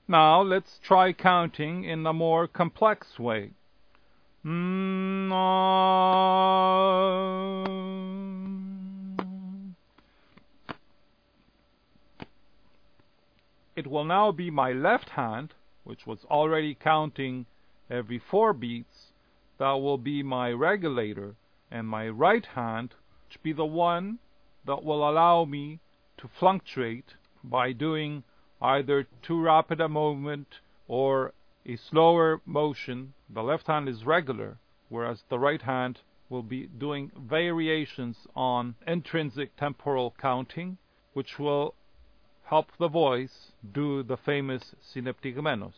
Now let's try counting in a more complex way. It will now be my left hand, which was already counting every 4 beats, that will be my regulator, and my right hand should be the one that will allow me to fluctuate by doing either too rapid a movement or a slower motion. The left hand is regular, whereas the right hand will be doing variations on intrinsic temporal counting, which will help the voice do the famous syneptigemenos.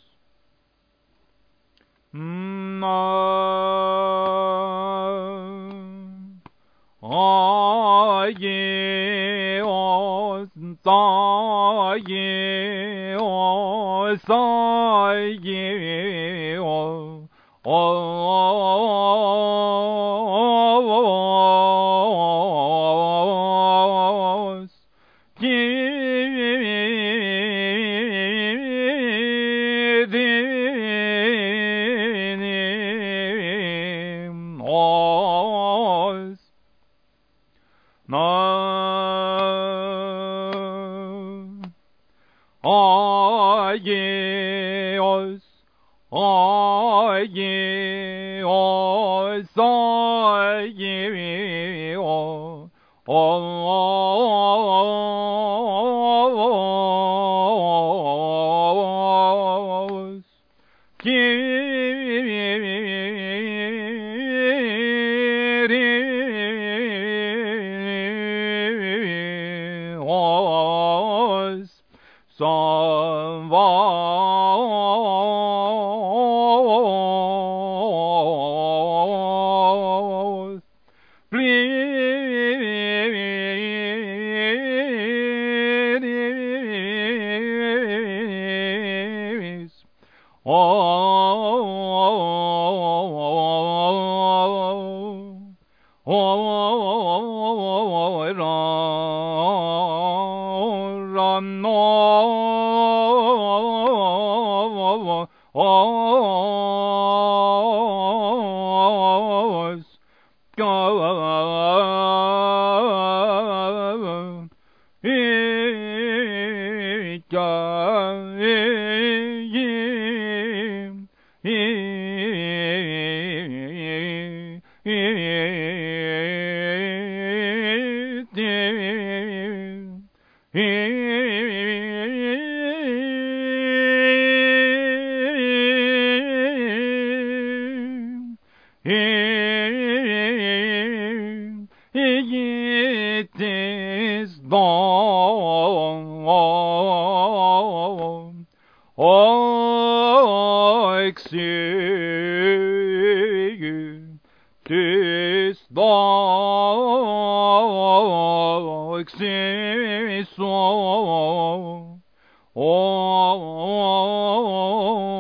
Oh